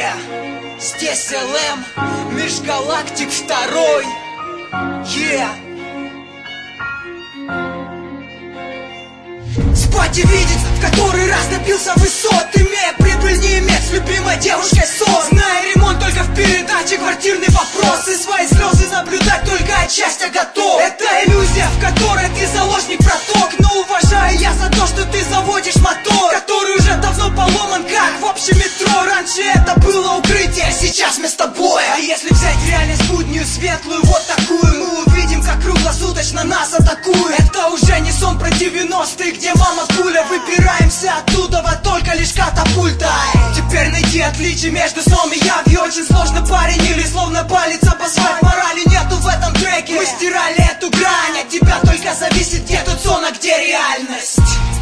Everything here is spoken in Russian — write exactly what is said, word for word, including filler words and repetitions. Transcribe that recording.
Yeah, здесь эл эм, Межгалактик второй. Yeah. Спать и видеть, в который раз добился высот, имея прибыль, не иметь с любимой девушкой ссор, зная ремонт только в передаче, квартирный вопрос, и свои слезы наблюдать только от счастья готов. Это иллюзия, в которой ты заложник проток, но уважаю я за то, что ты заводишь мотор, который уже давно поломан, как в общем метро. Раньше это было укрытие, сейчас вместо боя. А если взять реальность буднюю, светлую, вот такую, мы увидим, как круглосуточно нас атакуют. Это уже не сон про девяностые, где мама пуля. Выбираемся оттуда, вот только лишь катапульта. Теперь найти отличие между сном и явью очень сложно, парень, или словно палец обозвать. Морали нету в этом треке, мы стирали эту грань. От тебя только зависит, где тут сон, а где реальность.